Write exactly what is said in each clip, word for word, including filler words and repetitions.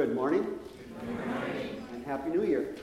Good morning. Good morning. And Happy New Year.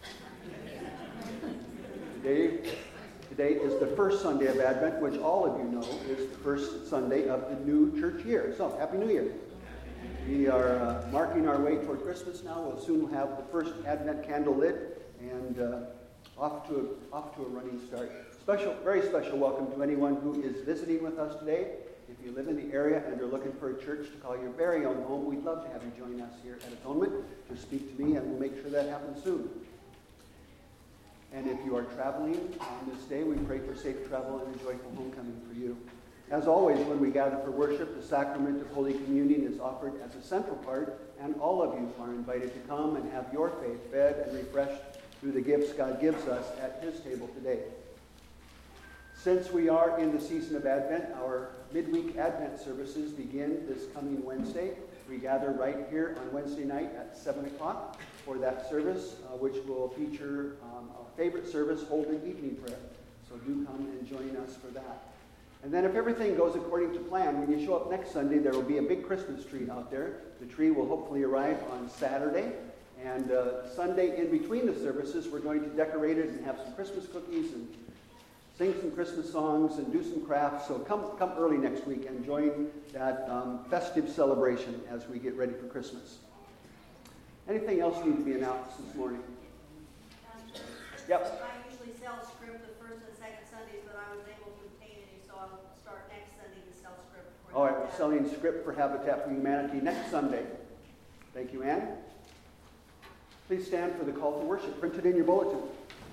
Today, today is the first Sunday of Advent, which all of you know is the first Sunday of the new church year. So, Happy New Year. We are uh, marking our way toward Christmas now. We'll soon have the first Advent candle lit and uh, off to a, off to a running start. Special, very special welcome to anyone who is visiting with us today. If you live in the area and are looking for a church to call your very own home, we'd love to have you join us here at Atonement. Just speak to me and we'll make sure that happens soon. And if you are traveling on this day, we pray for safe travel and a joyful homecoming for you. As always, when we gather for worship, the sacrament of Holy Communion is offered as a central part, and all of you are invited to come and have your faith fed and refreshed through the gifts God gives us at His table today. Since we are in the season of Advent, our midweek Advent services begin this coming Wednesday. We gather right here on Wednesday night at seven o'clock for that service, uh, which will feature um, our favorite service, Holden Evening Prayer. So do come and join us for that. And then if everything goes according to plan, when you show up next Sunday, there will be a big Christmas tree out there. The tree will hopefully arrive on Saturday. And uh, Sunday, in between the services, we're going to decorate it and have some Christmas cookies and sing some Christmas songs and do some crafts. So come come early next week and join that um, festive celebration as we get ready for Christmas. Anything else need to be announced this morning? Um, Yep. I usually sell script the first and second Sundays, but I was able to obtain any, so I'll start next Sunday to sell script. For All right, we're that. selling script for Habitat for Humanity next Sunday. Thank you, Ann. Please stand for the call to worship, printed in your bulletin.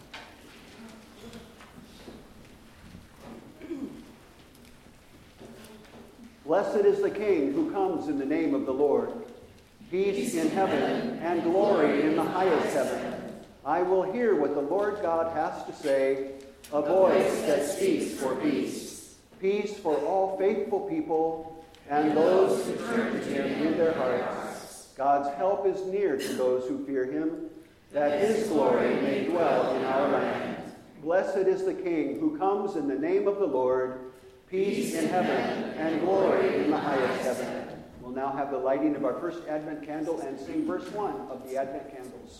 Blessed is the King who comes in the name of the Lord. Peace in heaven and glory in the highest heaven. I will hear what the Lord God has to say, a voice that speaks for peace. Peace for all faithful people and those who turn to Him in their hearts. God's help is near to those who fear Him, that His glory may dwell in our land. Blessed is the King who comes in the name of the Lord. Peace in heaven and glory in the highest heaven. We'll now have the lighting of our first Advent candle and sing verse one of the Advent candles.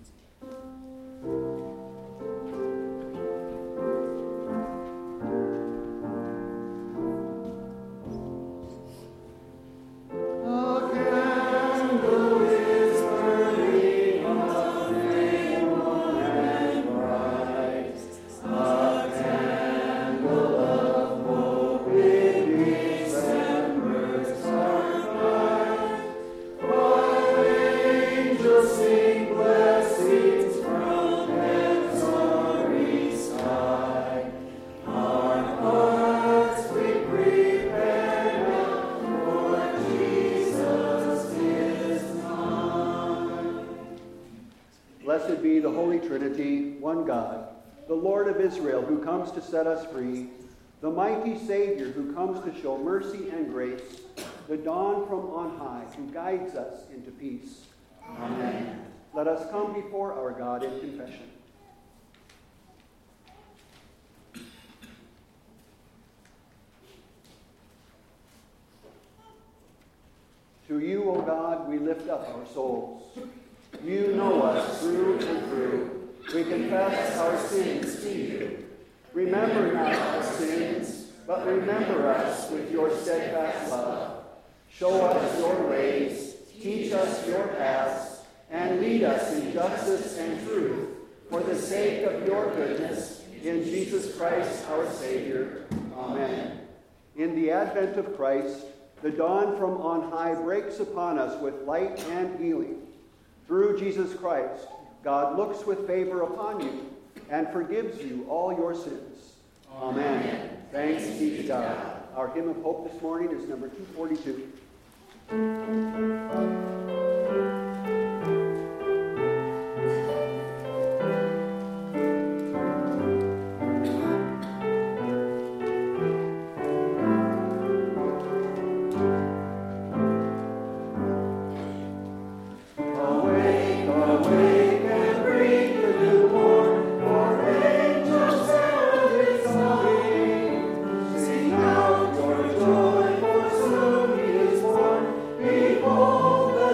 Blessed be the Holy Trinity, one God, the Lord of Israel, who comes to set us free, the mighty Savior who comes to show mercy and grace, the dawn from on high who guides us into peace. Amen. Let us come before our God in confession. To you, O God, we lift up our souls. You know us through and through. We confess our sins to you. Remember not our sins, but remember us with your steadfast love. Show us your ways, teach us your paths, and lead us in justice and truth, for the sake of your goodness, in Jesus Christ our Savior. Amen. In the advent of Christ, the dawn from on high breaks upon us with light and healing. Through Jesus Christ, God looks with favor upon you and forgives you all your sins. Amen. Amen. Thanks be to God. Our hymn of hope this morning is number two forty-two. Sing out your joy, for soon he is born. Behold,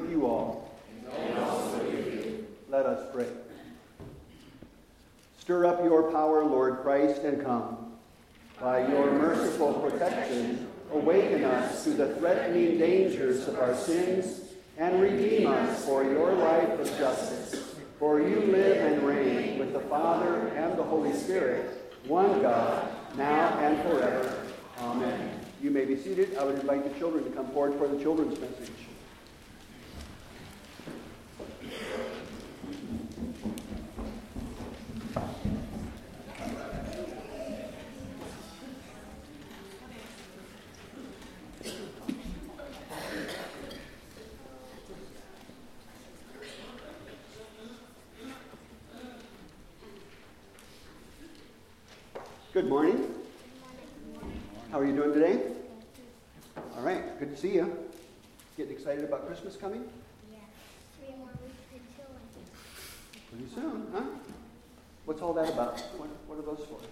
with you all. And also with you. Let us pray. Stir up your power, Lord Christ, and come. By your merciful protection, awaken us to the threatening dangers of our sins and redeem us for your life of justice. For you live and reign with the Father and the Holy Spirit, one God, now and forever. Amen. You may be seated. I would invite the children to come forward for the children's message. Good morning. How are you doing today? All right, good to see you. Getting excited about Christmas coming? Yeah, three more weeks until I Pretty soon, huh? What's all that about? What, what are those for?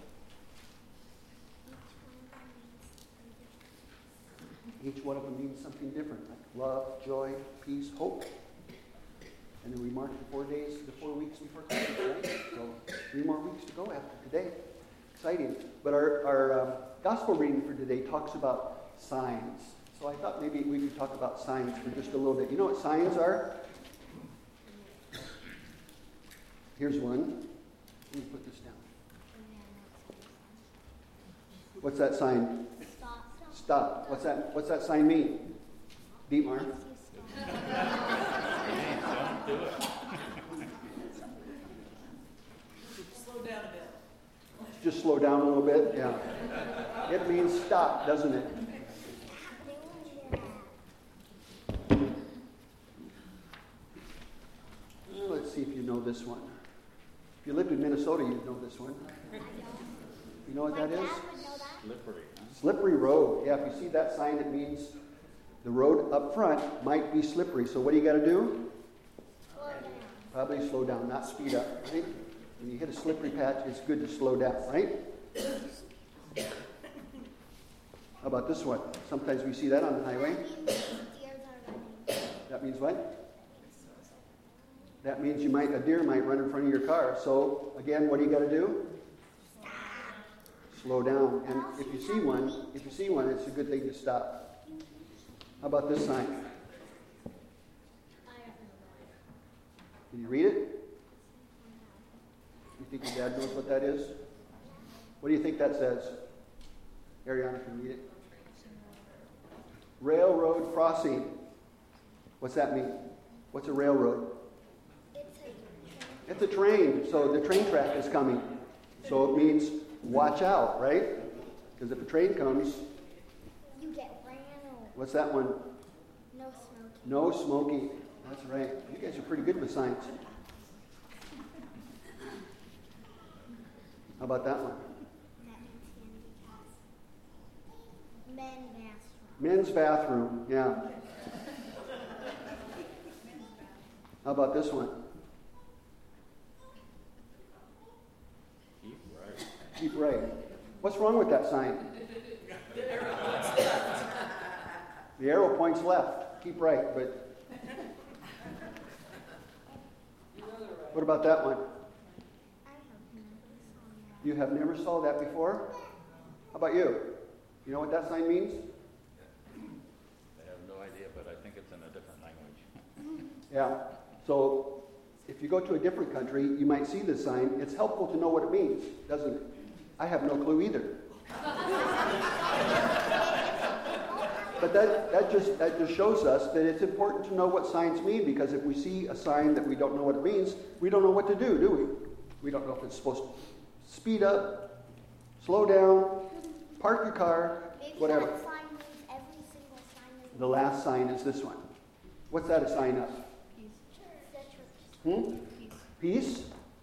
Each one of them means something different, like love, joy, peace, hope. And then we mark the four days, the four weeks before Christmas, right? So three more weeks to go after today. Exciting. But our, our um, gospel reading for today talks about signs. So I thought maybe we could talk about signs for just a little bit. You know what signs are? Here's one. Let me put this down. What's that sign? stop. Stop. What's that? What's that sign mean? Dietmar? Slow down a bit. Just slow down a little bit. Yeah. It means stop, doesn't it? Well, let's see if you know this one. If you lived in Minnesota, you'd know this one. You know what that is? Slippery, huh? Slippery road. Yeah, if you see that sign, it means the road up front might be slippery. So what do you got to do? Slow down. Probably slow down, not speed up, right? When you hit a slippery patch, it's good to slow down, right? How about this one? Sometimes we see that on the highway. That means what? That means you might a deer might run in front of your car. So again, what do you got to do? Slow down. And if you see one, if you see one, it's a good thing to stop. How about this sign? Can you read it? You think your dad knows what that is? What do you think that says? Ariana can read it. Railroad crossing. What's that mean? What's a railroad? It's a train. So the train track is coming. So it means watch out, right? Because if a train comes, You get ran over. what's that one? No smoking. No smoking. That's right. You guys are pretty good with science. How about that one? That means Men bathroom. Men's bathroom. Yeah. How about this one? Keep right. Keep right. What's wrong with that sign? The arrow points left. Keep right, but what about that one? I have never saw that. You have never saw that before? How about you? You know what that sign means? I have no idea, but I think it's in a different language. Yeah. So if you go to a different country, you might see this sign. It's helpful to know what it means, doesn't it? I have no clue either. But that, that just that just shows us that it's important to know what signs mean, because if we see a sign that we don't know what it means, we don't know what to do, do we? We don't know if it's supposed to speed up, slow down, park your car, Maybe whatever. that sign means every single sign is The last sign is this one. What's that a sign of? Hmm? Peace?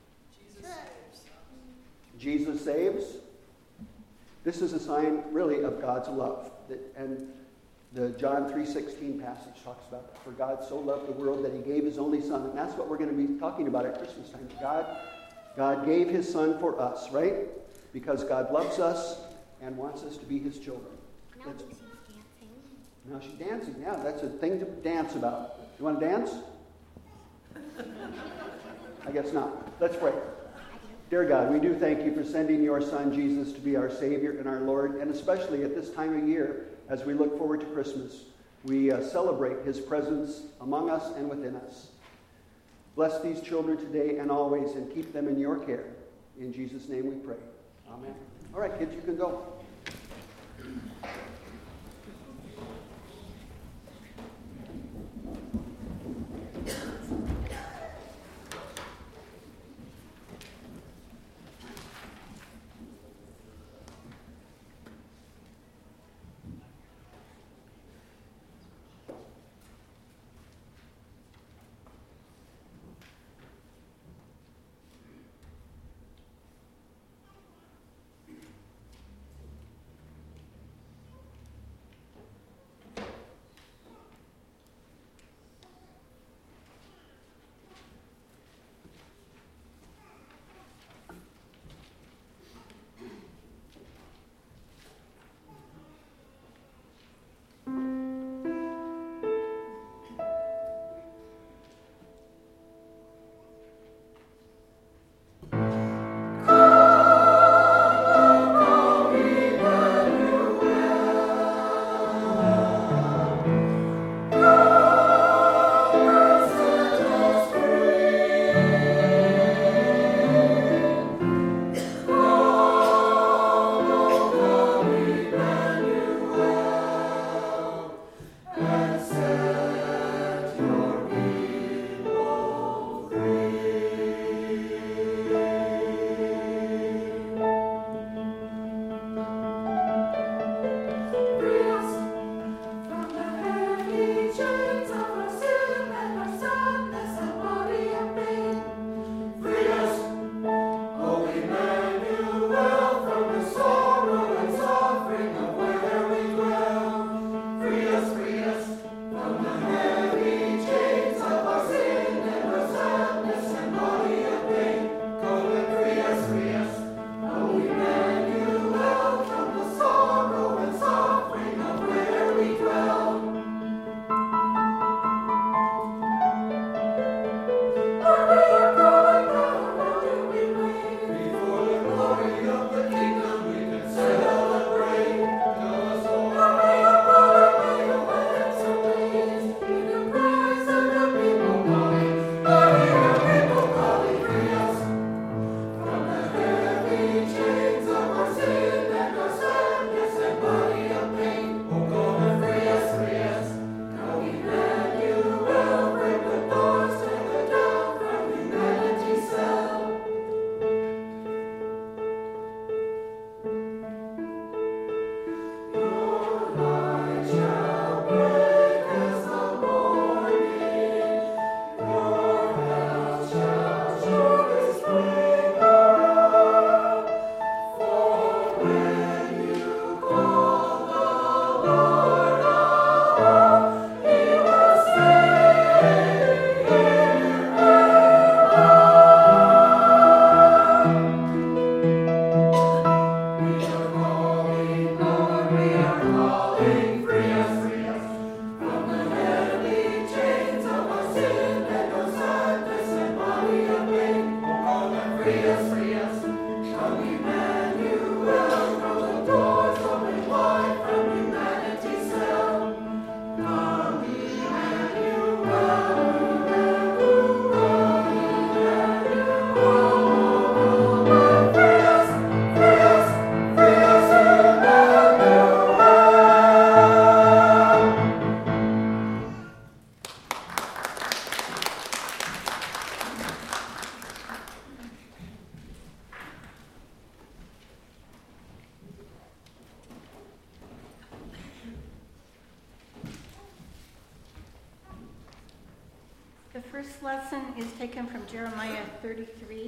Jesus saves. This is a sign, really, of God's love. That, and the John three sixteen passage talks about that. For God so loved the world that he gave his only son. And that's what we're going to be talking about at Christmas time. God, God gave his son for us, right? Because God loves us and wants us to be his children. Now That's- Lucy's dancing. Now she's dancing. Yeah, that's a thing to dance about. You want to dance? I guess not. Let's pray. Dear God, we do thank you for sending your Son, Jesus, to be our Savior and our Lord, and especially at this time of year, as we look forward to Christmas, we uh, celebrate his presence among us and within us. Bless these children today and always, and keep them in your care. In Jesus' name we pray. Amen. All right, kids, you can go. The first lesson is taken from Jeremiah thirty-three.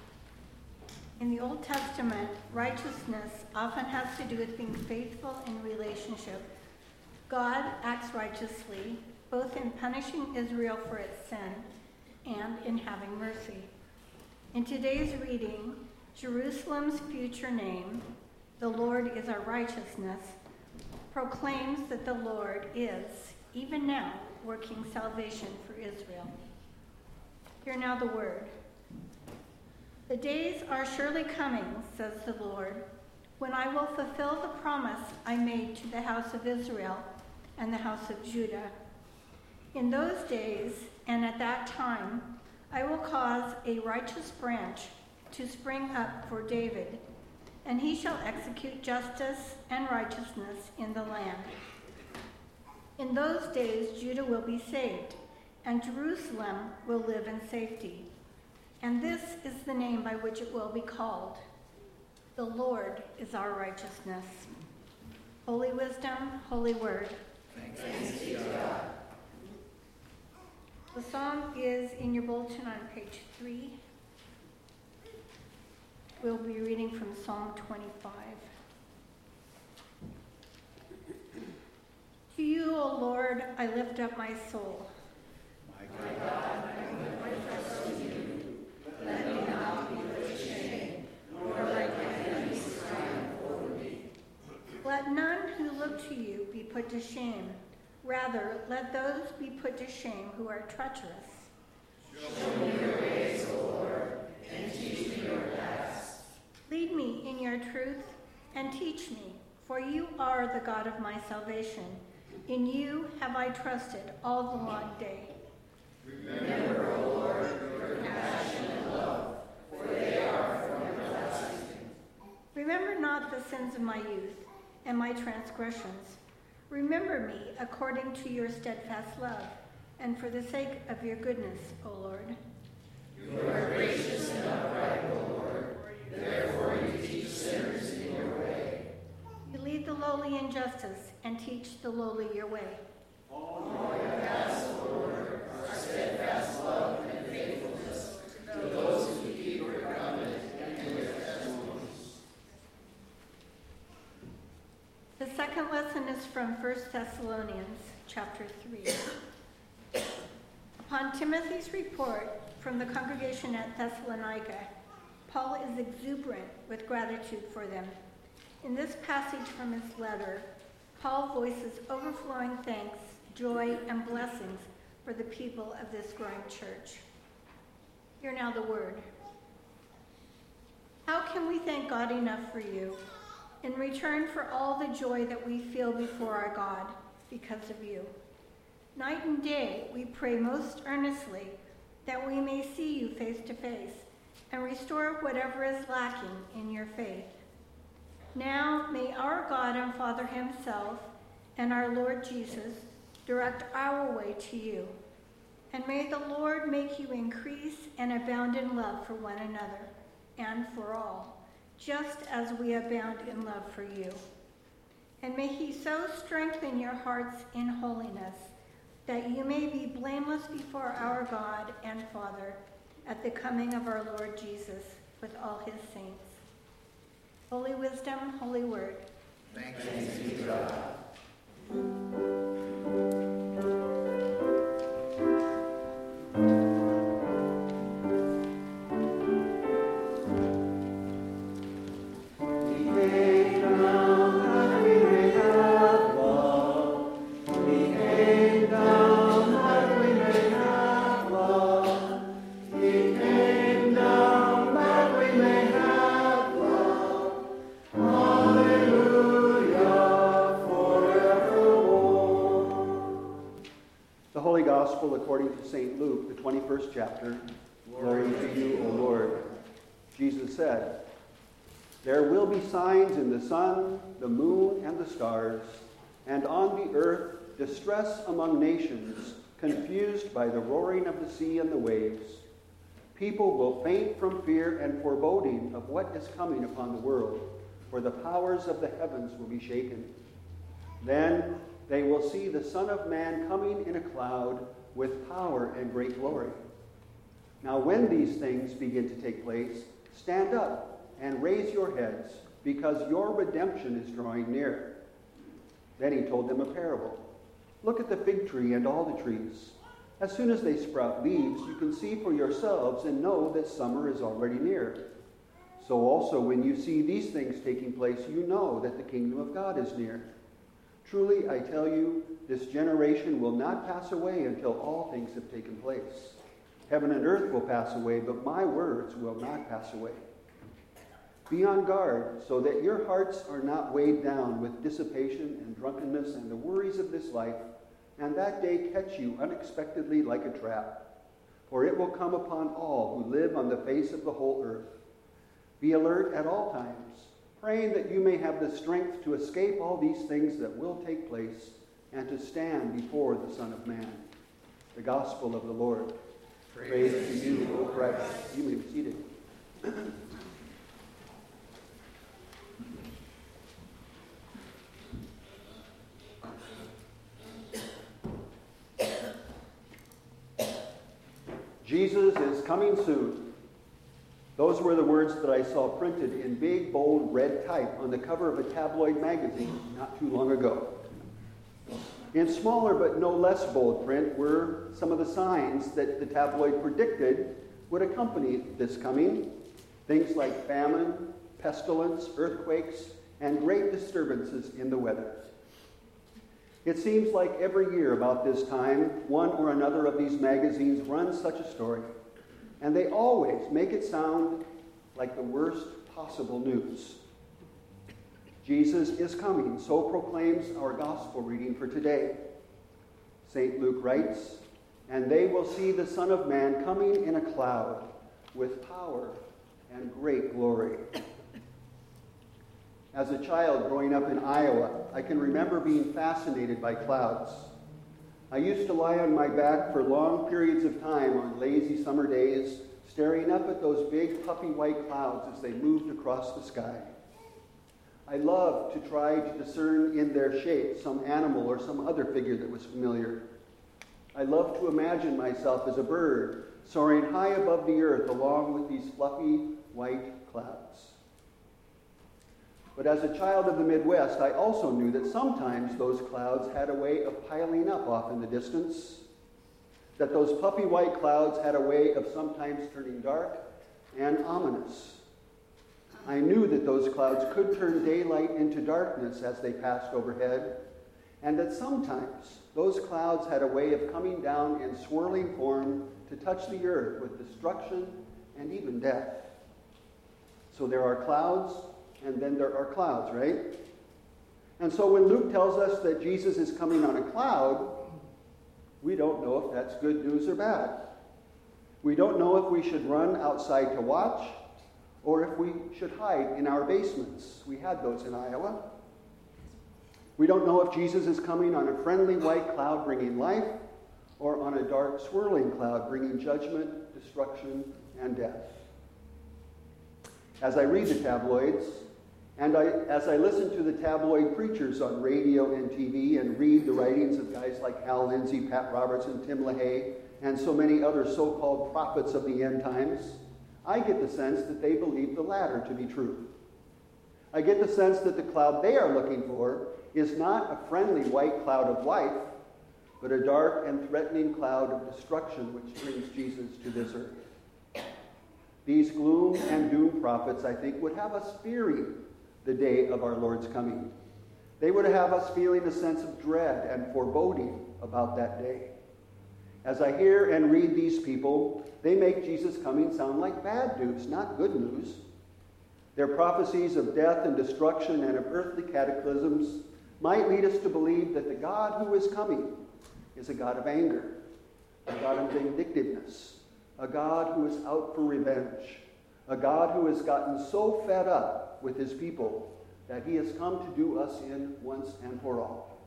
In the Old Testament, righteousness often has to do with being faithful in relationship. God acts righteously, both in punishing Israel for its sin and in having mercy. In today's reading, Jerusalem's future name, the Lord is our righteousness, proclaims that the Lord is, even now, working salvation for Israel. Hear now the word. The days are surely coming, says the Lord, when I will fulfill the promise I made to the house of Israel and the house of Judah. In those days and at that time, I will cause a righteous branch to spring up for David, and he shall execute justice and righteousness in the land. In those days, Judah will be saved, and Jerusalem will live in safety. And this is the name by which it will be called: the Lord is our righteousness. Holy wisdom, holy word. Thanks be to God. The psalm is in your bulletin on page three. We'll be reading from Psalm twenty-five. To you, O Lord, I lift up my soul. My God, I put my trust in you. Let me not be put to shame, nor let my enemies triumph over me. Let none who look to you be put to shame. Rather, let those be put to shame who are treacherous. Show me your ways, O Lord, and teach me your paths. Lead me in your truth and teach me, for you are the God of my salvation. In you have I trusted all the long day. Remember, O Lord, your compassion and love, for they are from everlasting. Remember not the sins of my youth and my transgressions. Remember me according to your steadfast love, and for the sake of your goodness, O Lord. You are gracious and upright, O Lord. Therefore you teach sinners in your way. You lead the lowly in justice and teach the lowly your way. All your paths, O Lord, are steadfast love and faithfulness to those who keep your covenant and your testimonies. The second lesson is from First Thessalonians chapter three. Upon Timothy's report from the congregation at Thessalonica, Paul is exuberant with gratitude for them. In this passage from his letter, Paul voices overflowing thanks, joy, and blessings for the people of this growing church. Hear now the word. How can we thank God enough for you in return for all the joy that we feel before our God because of you? Night and day we pray most earnestly that we may see you face to face and restore whatever is lacking in your faith. Now may our God and Father himself and our Lord Jesus direct our way to you. And may the Lord make you increase and abound in love for one another and for all, just as we abound in love for you. And may he so strengthen your hearts in holiness that you may be blameless before our God and Father at the coming of our Lord Jesus with all his saints. Holy wisdom, holy word. Thanks be to God. According to Saint Luke, the twenty-first chapter, glory to you, O Lord. Jesus said, there will be signs in the sun, the moon, and the stars, and on the earth distress among nations, confused by the roaring of the sea and the waves. People will faint from fear and foreboding of what is coming upon the world, for the powers of the heavens will be shaken. Then they will see the Son of Man coming in a cloud with power and great glory. Now when these things begin to take place, stand up and raise your heads, because your redemption is drawing near. Then he told them a parable. Look at the fig tree and all the trees. As soon as they sprout leaves, you can see for yourselves and know that summer is already near. So also when you see these things taking place, you know that the kingdom of God is near. Truly, I tell you, this generation will not pass away until all things have taken place. Heaven and earth will pass away, but my words will not pass away. Be on guard so that your hearts are not weighed down with dissipation and drunkenness and the worries of this life, and that day catch you unexpectedly like a trap. For it will come upon all who live on the face of the whole earth. Be alert at all times, praying that you may have the strength to escape all these things that will take place and to stand before the Son of Man. The Gospel of the Lord. Praise, Praise to you, O Christ. You may be seated. Jesus is coming soon. Those were the words that I saw printed in big, bold red type on the cover of a tabloid magazine not too long ago. In smaller but no less bold print were some of the signs that the tabloid predicted would accompany this coming. Things like famine, pestilence, earthquakes, and great disturbances in the weather. It seems like every year about this time, one or another of these magazines runs such a story, and they always make it sound like the worst possible news. Jesus is coming, so proclaims our gospel reading for today. Saint Luke writes, "And they will see the Son of Man coming in a cloud with power and great glory." As a child growing up in Iowa, I can remember being fascinated by clouds. I used to lie on my back for long periods of time on lazy summer days, staring up at those big puffy white clouds as they moved across the sky. I loved to try to discern in their shape some animal or some other figure that was familiar. I loved to imagine myself as a bird soaring high above the earth along with these fluffy white clouds. But as a child of the Midwest, I also knew that sometimes those clouds had a way of piling up off in the distance, that those puffy white clouds had a way of sometimes turning dark and ominous. I knew that those clouds could turn daylight into darkness as they passed overhead, and that sometimes those clouds had a way of coming down in swirling form to touch the earth with destruction and even death. So there are clouds, and then there are clouds, right? And so when Luke tells us that Jesus is coming on a cloud, we don't know if that's good news or bad. We don't know if we should run outside to watch or if we should hide in our basements. We had those in Iowa. We don't know if Jesus is coming on a friendly white cloud bringing life or on a dark swirling cloud bringing judgment, destruction, and death. As I read the tabloids, and I, as I listen to the tabloid preachers on radio and T V and read the writings of guys like Hal Lindsey, Pat Robertson, Tim LaHaye, and so many other so-called prophets of the end times, I get the sense that they believe the latter to be true. I get the sense that the cloud they are looking for is not a friendly white cloud of life, but a dark and threatening cloud of destruction which brings Jesus to this earth. These gloom and doom prophets, I think, would have us fearing the day of our Lord's coming. They would have us feeling a sense of dread and foreboding about that day. As I hear and read these people, they make Jesus' coming sound like bad news, not good news. Their prophecies of death and destruction and of earthly cataclysms might lead us to believe that the God who is coming is a God of anger, a God of vindictiveness, a God who is out for revenge, a God who has gotten so fed up with his people that he has come to do us in once and for all.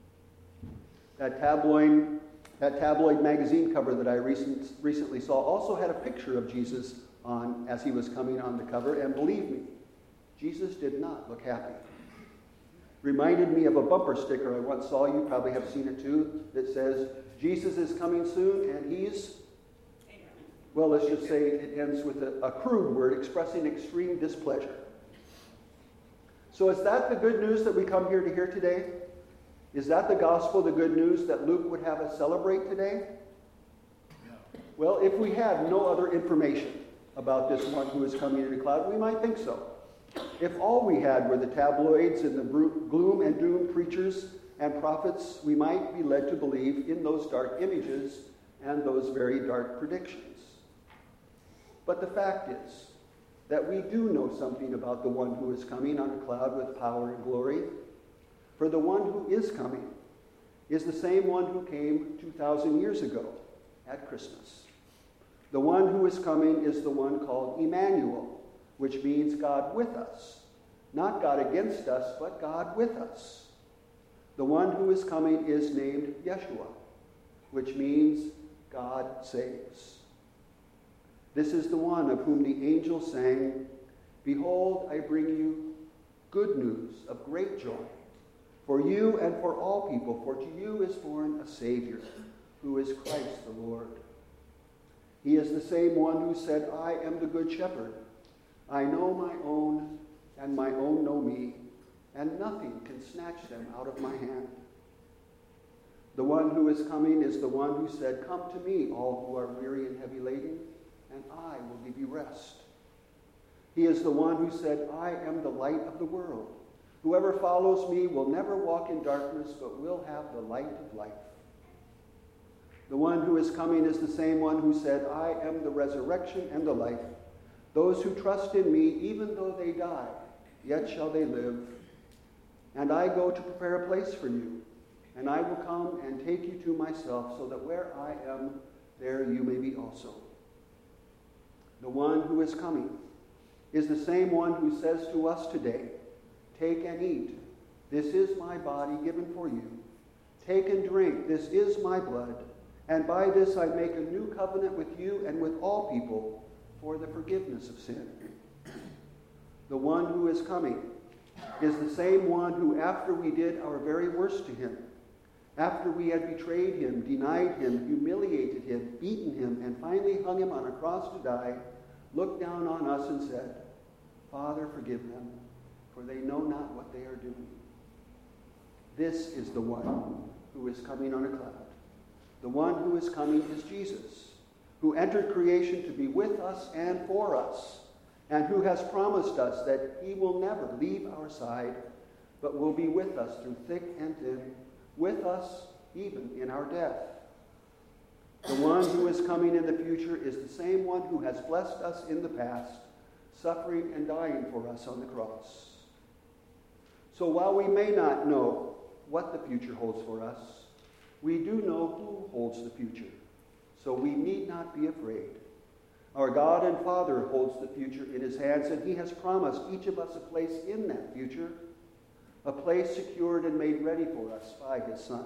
That tabloid, that tabloid magazine cover that I recent, recently saw also had a picture of Jesus on as he was coming on the cover, and believe me, Jesus did not look happy. Reminded me of a bumper sticker I once saw, you probably have seen it too, that says, "Jesus is coming soon and he's..." Well, let's just say it ends with a, a crude word expressing extreme displeasure. So is that the good news that we come here to hear today? Is that the gospel, the good news that Luke would have us celebrate today? Well, if we had no other information about this one who is coming in a cloud, we might think so. If all we had were the tabloids and the gloom and doom preachers and prophets, we might be led to believe in those dark images and those very dark predictions. But the fact is that we do know something about the one who is coming on a cloud with power and glory. For the one who is coming is the same one who came two thousand years ago at Christmas. The one who is coming is the one called Emmanuel, which means God with us. Not God against us, but God with us. The one who is coming is named Yeshua, which means God saves. This is the one of whom the angel sang, "Behold, I bring you good news of great joy for you and for all people, for to you is born a Savior, who is Christ the Lord." He is the same one who said, "I am the good shepherd. I know my own, and my own know me, and nothing can snatch them out of my hand." The one who is coming is the one who said, "Come to me, all who are weary and heavy laden, and I will give you rest." He is the one who said, "I am the light of the world. Whoever follows me will never walk in darkness, but will have the light of life." The one who is coming is the same one who said, "I am the resurrection and the life. Those who trust in me, even though they die, yet shall they live. And I go to prepare a place for you, and I will come and take you to myself, so that where I am, there you may be also." The one who is coming is the same one who says to us today, "Take and eat. This is my body given for you. Take and drink. This is my blood. And by this I make a new covenant with you and with all people for the forgiveness of sin." The one who is coming is the same one who, after we did our very worst to him, after we had betrayed him, denied him, humiliated him, beaten him, and finally hung him on a cross to die, looked down on us and said, "Father, forgive them, for they know not what they are doing." This is the one who is coming on a cloud. The one who is coming is Jesus, who entered creation to be with us and for us, and who has promised us that he will never leave our side, but will be with us through thick and thin, with us even in our death. The one who is coming in the future is the same one who has blessed us in the past, suffering and dying for us on the cross. So while we may not know what the future holds for us, we do know who holds the future, so we need not be afraid. Our God and Father holds the future in his hands, and he has promised each of us a place in that future, a place secured and made ready for us by his Son.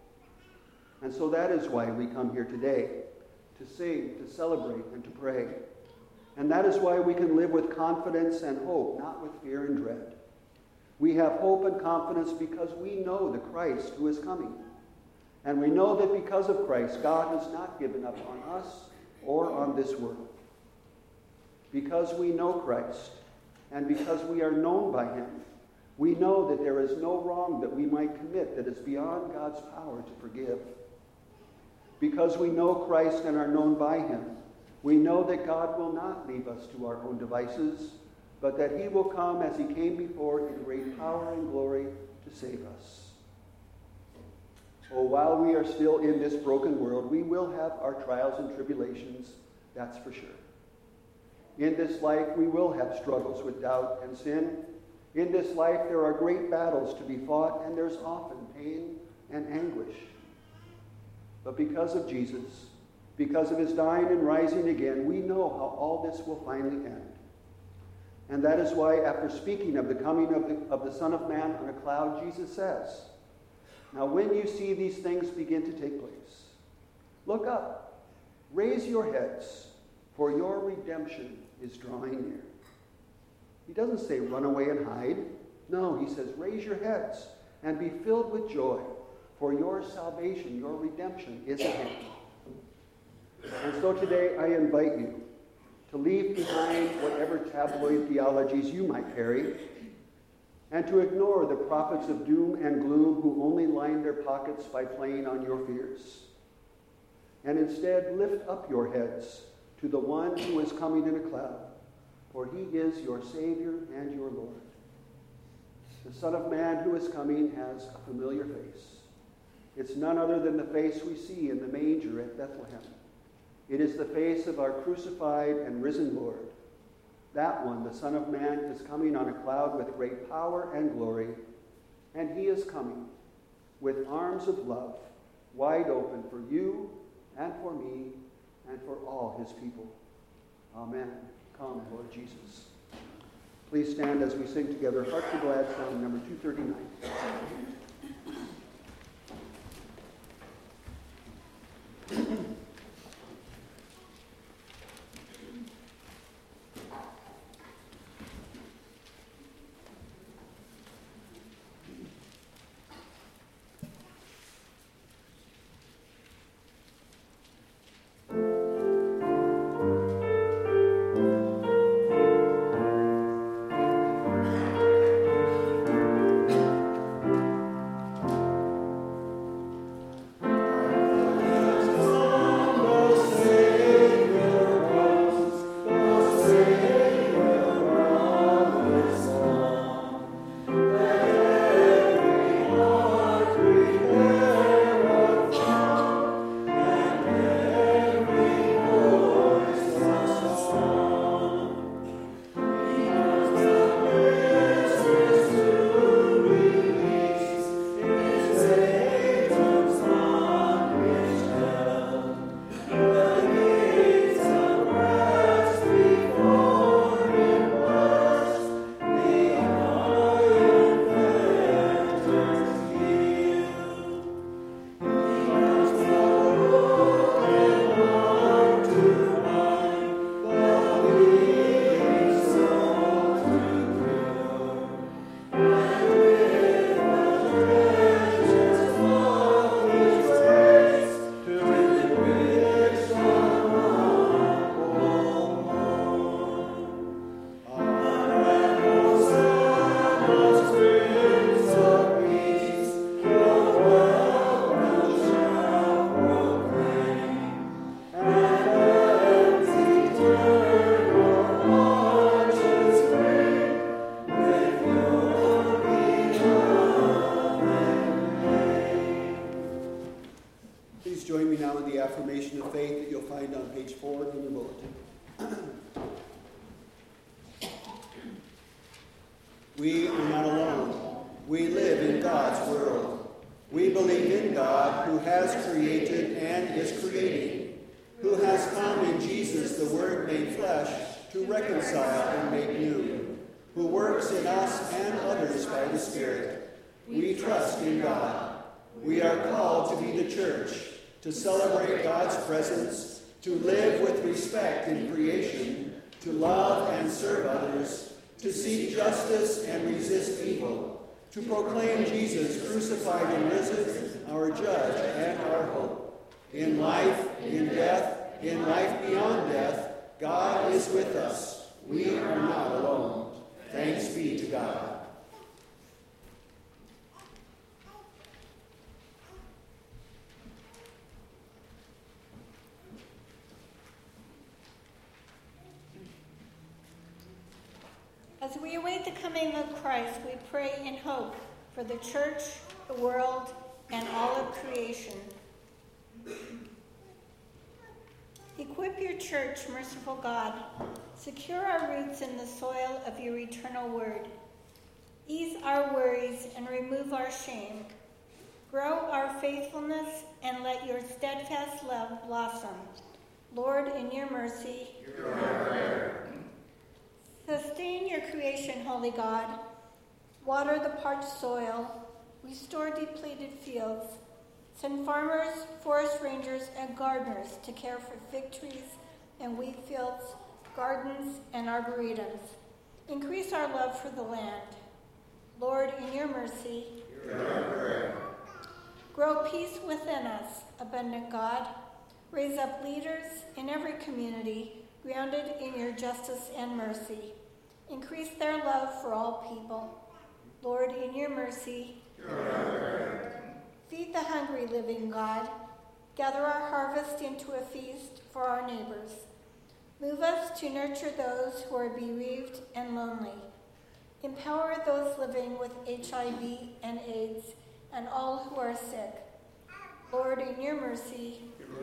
And so that is why we come here today, to sing, to celebrate, and to pray. And that is why we can live with confidence and hope, not with fear and dread. We have hope and confidence because we know the Christ who is coming. And we know that because of Christ, God has not given up on us or on this world. Because we know Christ, and because we are known by him, we know that there is no wrong that we might commit that is beyond God's power to forgive. Because we know Christ and are known by him, we know that God will not leave us to our own devices, but that he will come as he came before in great power and glory to save us. Oh, while we are still in this broken world, we will have our trials and tribulations, that's for sure. In this life, we will have struggles with doubt and sin. In this life, there are great battles to be fought, and there's often pain and anguish. But because of Jesus, because of his dying and rising again, we know how all this will finally end. And that is why, after speaking of the coming of the, of the Son of Man on a cloud, Jesus says, "Now when you see these things begin to take place, look up, raise your heads, for your redemption is drawing near." He doesn't say run away and hide. No, he says raise your heads and be filled with joy, for your salvation, your redemption is at hand. And so today I invite you to leave behind whatever tabloid theologies you might carry, and to ignore the prophets of doom and gloom who only line their pockets by playing on your fears. And instead lift up your heads to the one who is coming in a cloud, for he is your Savior and your Lord. The Son of Man who is coming has a familiar face. It's none other than the face we see in the manger at Bethlehem. It is the face of our crucified and risen Lord. That one, the Son of Man, is coming on a cloud with great power and glory, and he is coming with arms of love wide open for you and for me and for all his people. Amen. Come, Lord Jesus. Please stand as we sing together Hark the Glad Sound, number two thirty-nine. Affirmation of faith that you'll find on page four in your bulletin. We are not alone. We live in God's world. We believe in God who has created and is creating, who has come in Jesus, the Word made flesh, to reconcile and make new, who works in us and others by the Spirit. We trust in God. We are called to be the church, to celebrate God's presence, to live with respect in creation, to love and serve others, to seek justice and resist evil, to proclaim Jesus crucified and risen, our judge and our hope. In life, in death, in life beyond death, God is with us. We are not alone. Thanks be to God. As we await the coming of Christ, we pray in hope for the church, the world, and all of creation. Equip your church, merciful God. Secure our roots in the soil of your eternal word. Ease our worries and remove our shame. Grow our faithfulness and let your steadfast love blossom. Lord, in your mercy, hear our prayer. Sustain your creation, holy God. Water the parched soil. Restore depleted fields. Send farmers, forest rangers, and gardeners to care for fig trees and wheat fields, gardens, and arboretums. Increase our love for the land. Lord, in your mercy, hear our prayer. Grow peace within us, abundant God. Raise up leaders in every community, grounded in your justice and mercy. Increase their love for all people. Lord, in your mercy, hear our prayer. Feed the hungry, living God. Gather our harvest into a feast for our neighbors. Move us to nurture those who are bereaved and lonely. Empower those living with H I V and AIDS and all who are sick. Lord, in your mercy,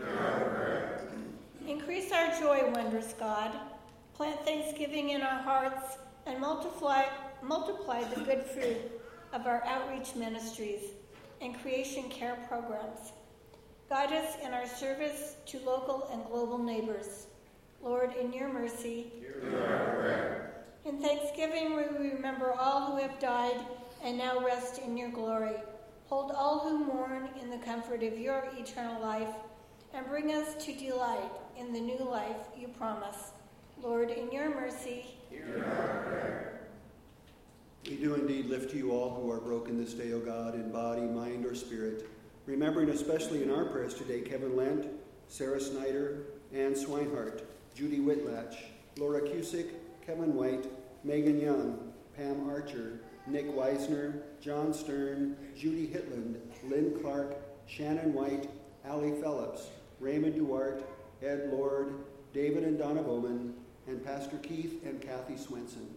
increase our joy, wondrous God. Plant thanksgiving in our hearts and multiply, multiply the good fruit of our outreach ministries and creation care programs. Guide us in our service to local and global neighbors. Lord, in your mercy, in thanksgiving, we remember all who have died and now rest in your glory. Hold all who mourn in the comfort of your eternal life, and bring us to delight in the new life you promise. Lord, in your mercy, we do indeed lift to you all who are broken this day, O God, in body, mind, or spirit, remembering especially in our prayers today Kevin Lent, Sarah Snyder, Ann Swinehart, Judy Whitlatch, Laura Cusick, Kevin White, Megan Young, Pam Archer, Nick Weisner, John Stern, Judy Hitland, Lynn Clark, Shannon White, Allie Phillips, Raymond Duarte, Ed Lord, David and Donna Bowman, and Pastor Keith and Kathy Swenson.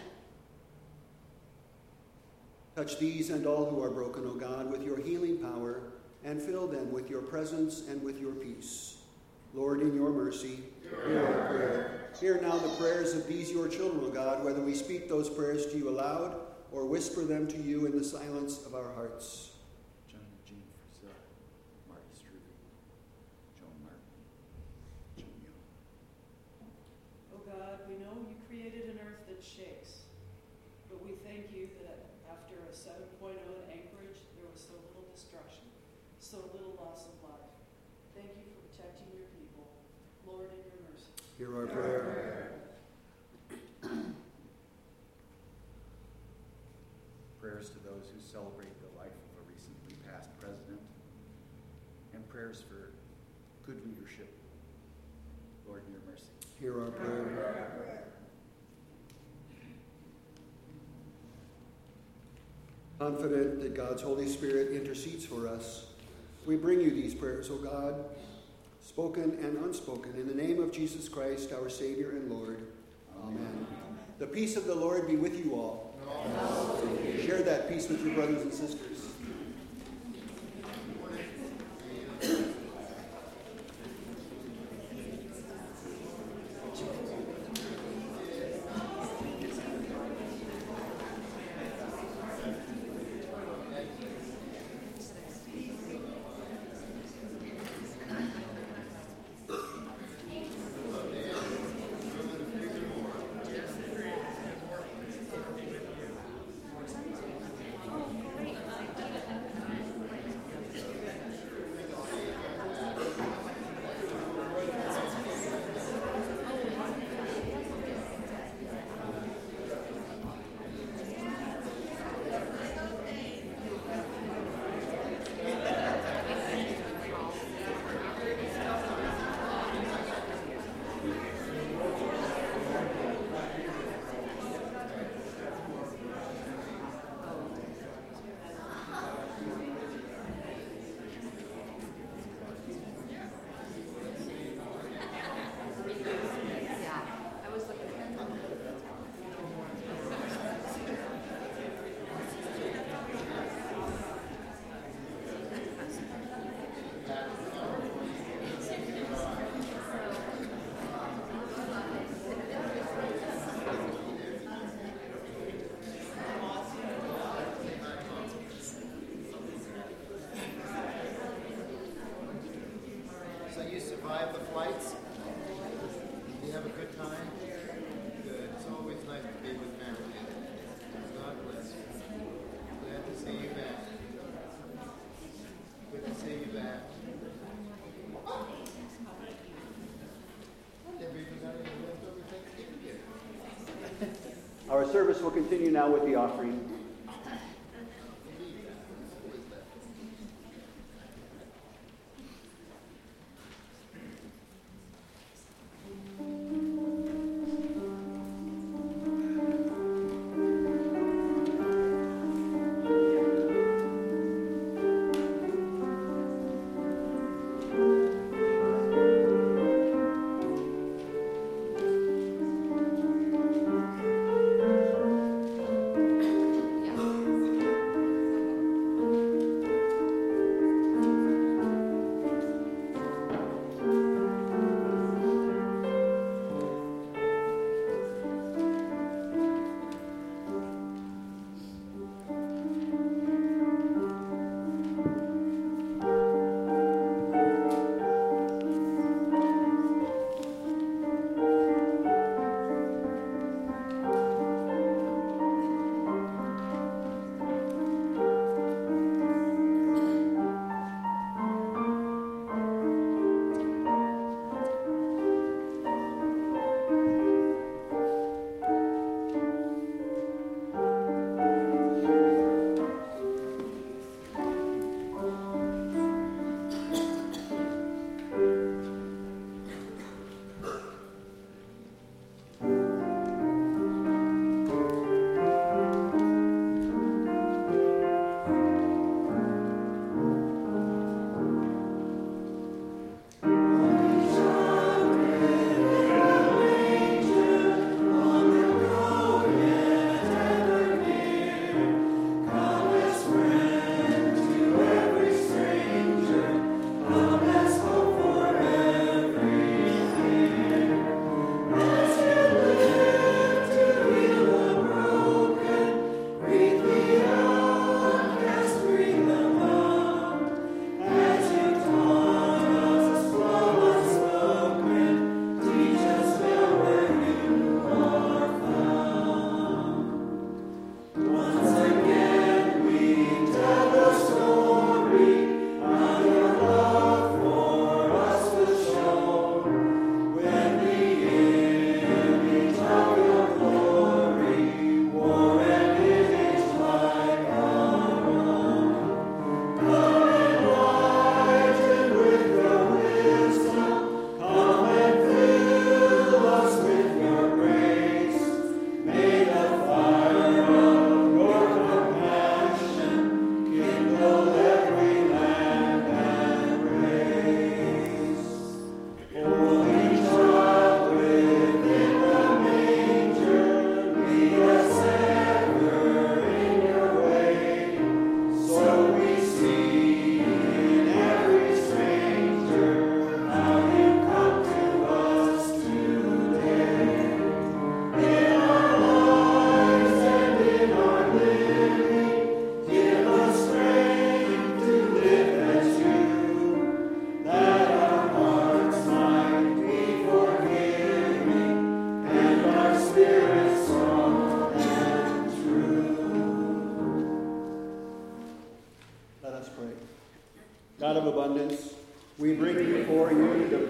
Touch these and all who are broken, O God, with your healing power, and fill them with your presence and with your peace. Lord, in your mercy, hear our prayer. Hear now the prayers of these your children, O God, whether we speak those prayers to you aloud or whisper them to you in the silence of our hearts. John and Jean Frisell, Marty Struve, Joan Martin, Joan Young. Oh God, we know you created an earth that shakes, but we thank you that after a seven point oh in Anchorage, there was so little destruction, so little loss of life. Thank you for protecting your people. Lord, in your mercy. Hear our prayer. Prayers to those who celebrate the life of a recently passed president, and prayers for good leadership. Lord, in your mercy. Hear our prayer. Confident that God's Holy Spirit intercedes for us, we bring you these prayers, O God, spoken and unspoken, in the name of Jesus Christ, our Savior and Lord. Amen. The peace of the Lord be with you all. Share that peace with your brothers and sisters. Our service will continue now with the offering.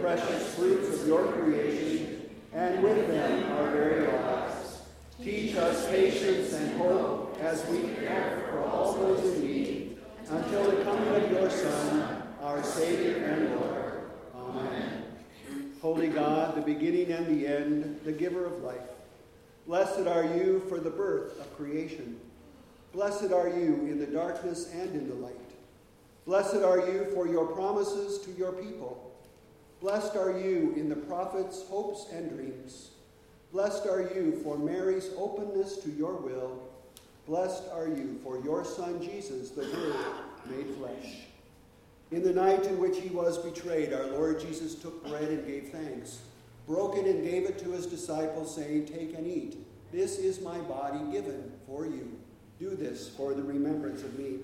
precious fruits of your creation, and with them our very lives. Teach us patience and hope as we care for all those in need, until the coming of your Son, our Savior and Lord. Amen. Holy God, the beginning and the end, the giver of life, blessed are you for the birth of creation. Blessed are you in the darkness and in the light. Blessed are you for your promises to your people. Blessed are you in the prophets' hopes and dreams. Blessed are you for Mary's openness to your will. Blessed are you for your Son Jesus, the Word made flesh. In the night in which he was betrayed, our Lord Jesus took bread and gave thanks, broke it and gave it to his disciples, saying, "Take and eat. This is my body given for you. Do this for the remembrance of me."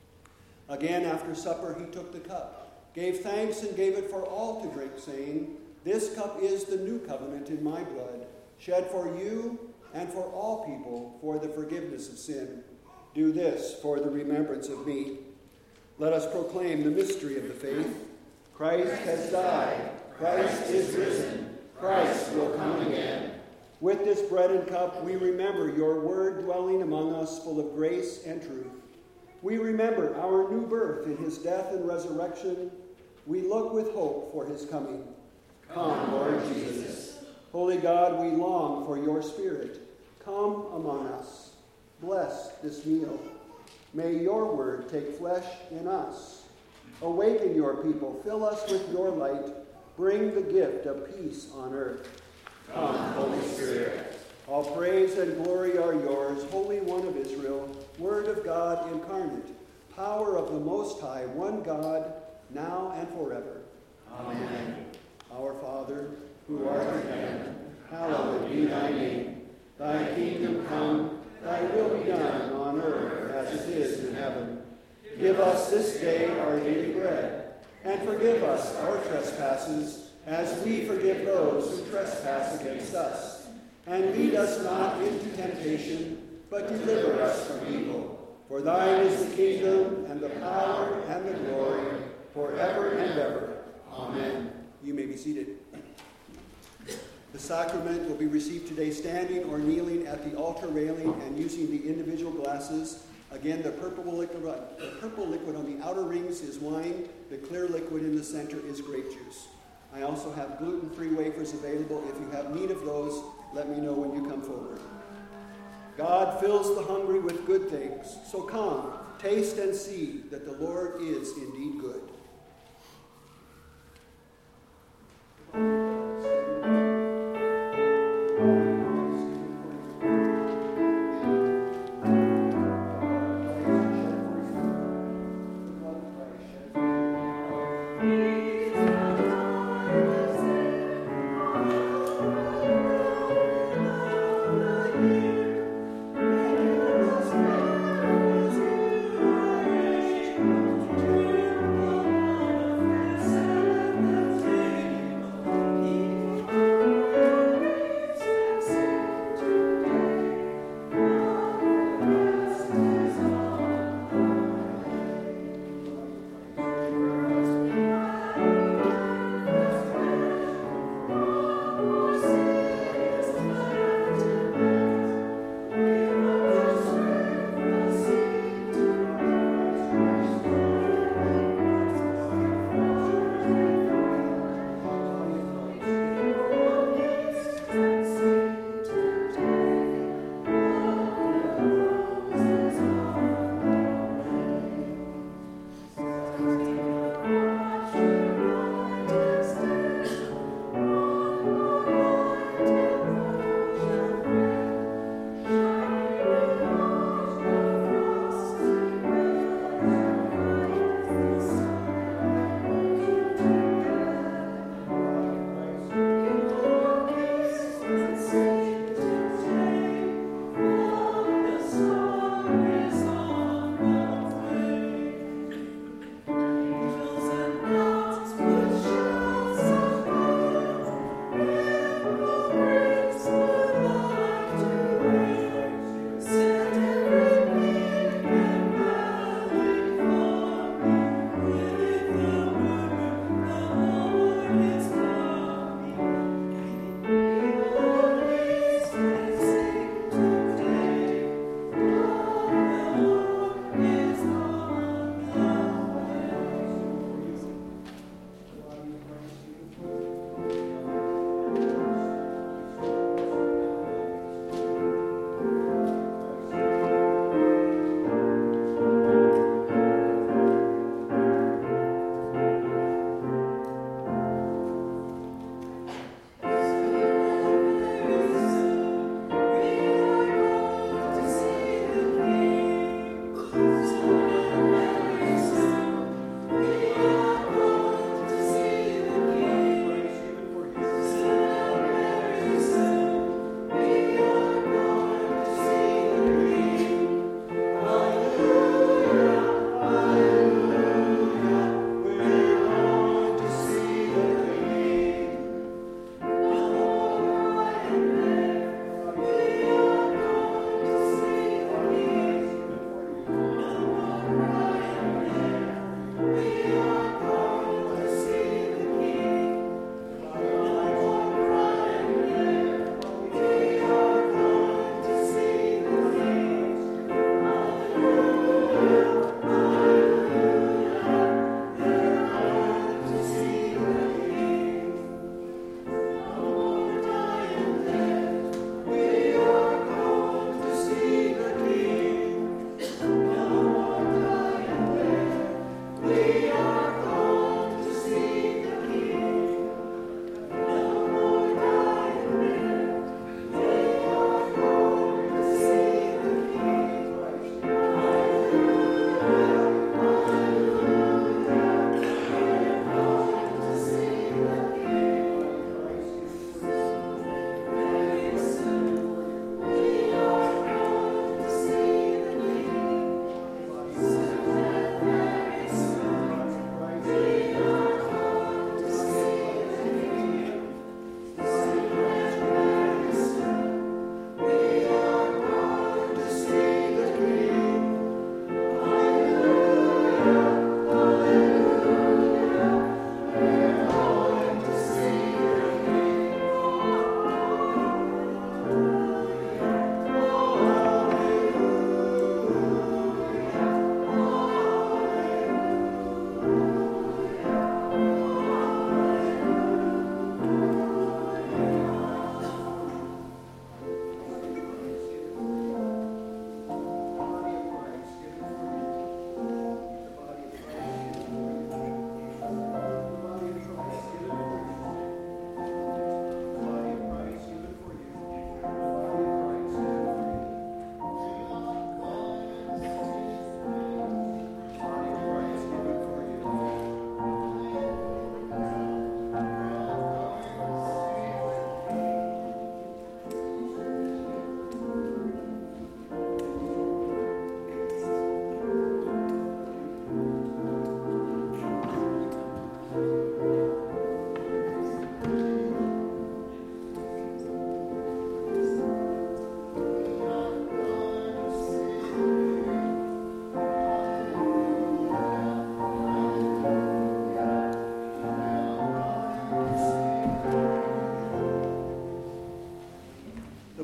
Again, after supper, he took the cup, gave thanks, and gave it for all to drink, saying, "This cup is the new covenant in my blood, shed for you and for all people for the forgiveness of sin. Do this for the remembrance of me." Let us proclaim the mystery of the faith. Christ has died. Christ is risen. Christ will come again. With this bread and cup, we remember your word dwelling among us, full of grace and truth. We remember our new birth in his death and resurrection. We look with hope for his coming. Come, Lord Jesus. Holy God, we long for your Spirit. Come among us. Bless this meal. May your word take flesh in us. Awaken your people. Fill us with your light. Bring the gift of peace on earth. Come, Holy Spirit. All praise and glory are yours, Holy One of Israel, Word of God incarnate, power of the Most High, one God, now and forever. Amen. Our Father, who art in heaven, hallowed be thy name. Thy kingdom come, thy will be done on earth as it is in heaven. Give us this day our daily bread, and forgive us our trespasses, as we forgive those who trespass against us. And lead us not into temptation, but deliver us from evil. For thine is the kingdom, and the power, and the glory, forever and ever. Amen. You may be seated. The sacrament will be received today standing or kneeling at the altar railing and using the individual glasses. Again, the purple liquid, the purple liquid on the outer rings is wine. The clear liquid in the center is grape juice. I also have gluten-free wafers available. If you have need of those, let me know when you come forward. God fills the hungry with good things. So come, taste and see that the Lord is indeed good. Thank you.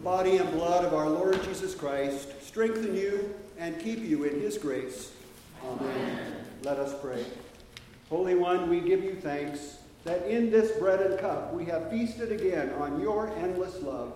body and blood of our Lord Jesus Christ strengthen you and keep you in his grace. Amen. Amen. Let us pray. Holy One, we give you thanks that in this bread and cup we have feasted again on your endless love.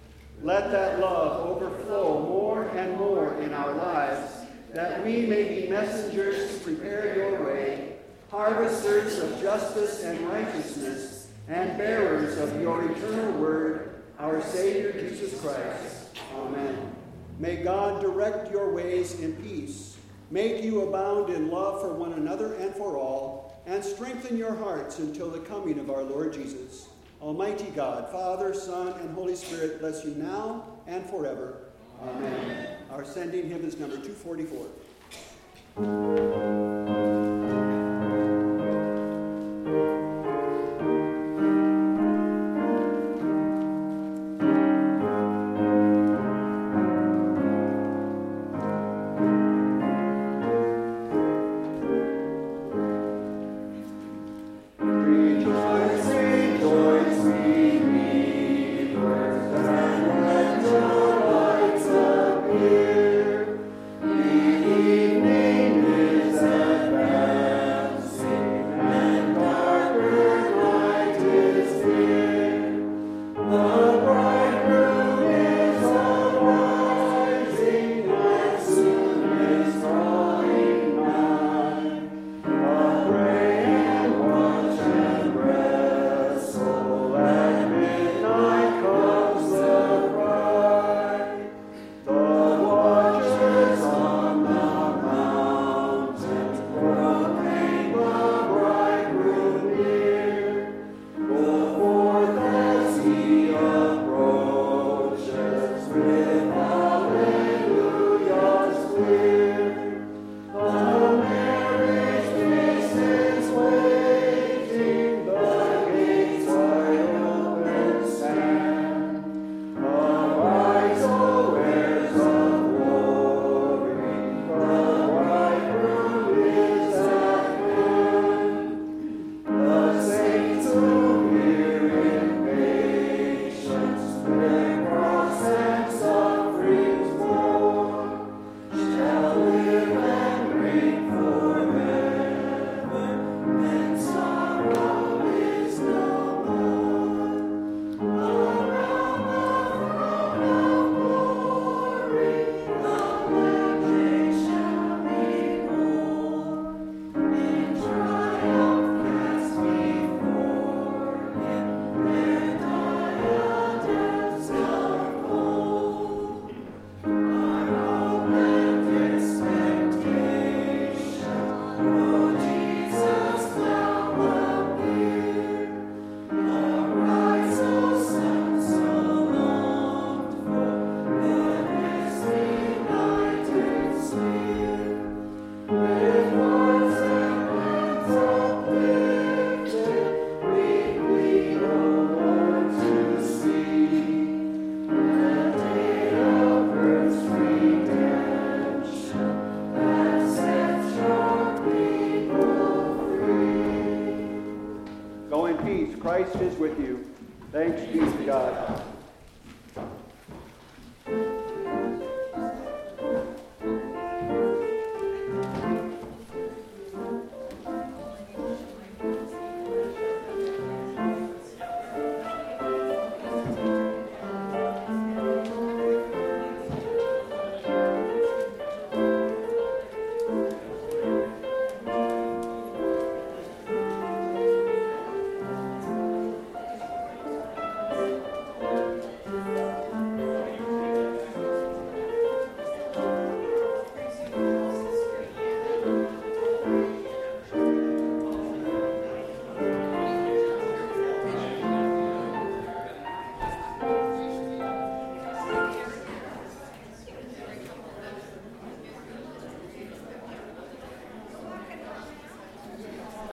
Let that love overflow more and more in our lives, that we may be messengers to prepare your way, harvesters of justice and righteousness, and bearers of your eternal word, our Savior Jesus Christ. Amen. May God direct your ways in peace, make you abound in love for one another and for all, and strengthen your hearts until the coming of our Lord Jesus. Almighty God, Father, Son, and Holy Spirit, bless you now and forever. Amen. Amen. Our sending hymn is number two forty-four. Christ is with you. Thanks be to God.